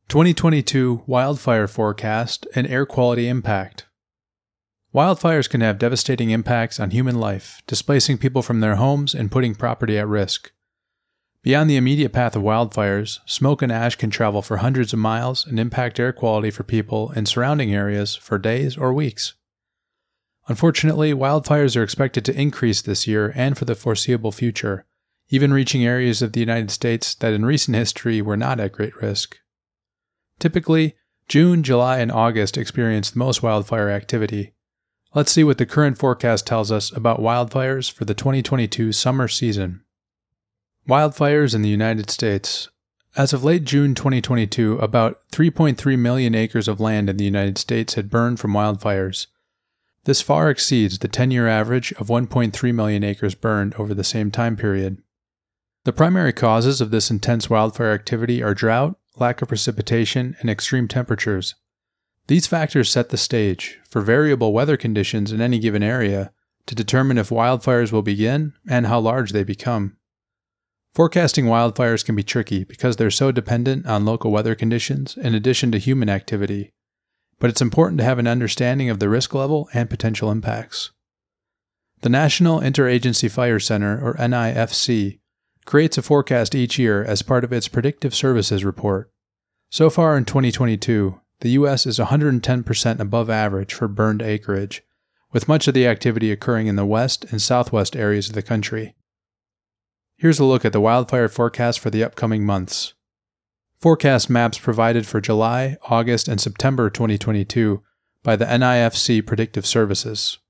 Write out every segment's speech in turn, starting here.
2022 Wildfire Forecast and Air Quality Impact. Wildfires can have devastating impacts on human life, displacing people from their homes and putting property at risk. Beyond the immediate path of wildfires, smoke and ash can travel for hundreds of miles and impact air quality for people in surrounding areas for days or weeks. Unfortunately, wildfires are expected to increase this year and for the foreseeable future, even reaching areas of the United States that in recent history were not at great risk. Typically, June, July, and August experience the most wildfire activity. Let's see what the current forecast tells us about wildfires for the 2022 summer season. Wildfires in the United States. As of late June 2022, about 3.3 million acres of land in the United States had burned from wildfires. This far exceeds the 10-year average of 1.3 million acres burned over the same time period. The primary causes of this intense wildfire activity are drought, lack of precipitation, and extreme temperatures. These factors set the stage for variable weather conditions in any given area to determine if wildfires will begin and how large they become. Forecasting wildfires can be tricky because they're so dependent on local weather conditions in addition to human activity, but it's important to have an understanding of the risk level and potential impacts. The National Interagency Fire Center, or NIFC, creates a forecast each year as part of its Predictive Services Report. So far in 2022, the U.S. is 110% above average for burned acreage, with much of the activity occurring in the west and southwest areas of the country. Here's a look at the wildfire forecast for the upcoming months. Forecast maps provided for July, August, and September 2022 by the NIFC Predictive Services.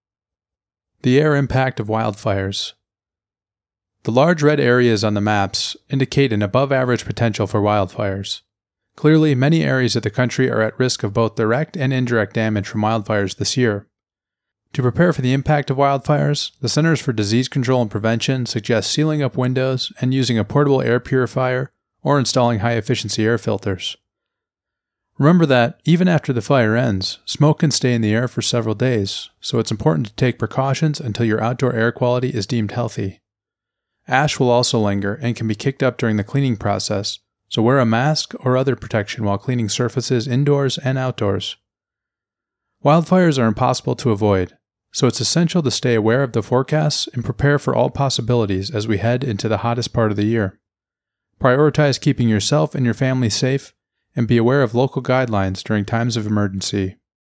The air impact of wildfires. The large red areas on the maps indicate an above-average potential for wildfires. Clearly, many areas of the country are at risk of both direct and indirect damage from wildfires this year. To prepare for the impact of wildfires, the Centers for Disease Control and Prevention suggests sealing up windows and using a portable air purifier or installing high-efficiency air filters. Remember that, even after the fire ends, smoke can stay in the air for several days, so it's important to take precautions until your outdoor air quality is deemed healthy. Ash will also linger and can be kicked up during the cleaning process, so wear a mask or other protection while cleaning surfaces indoors and outdoors. Wildfires are impossible to avoid, so it's essential to stay aware of the forecasts and prepare for all possibilities as we head into the hottest part of the year. Prioritize keeping yourself and your family safe, and be aware of local guidelines during times of emergency.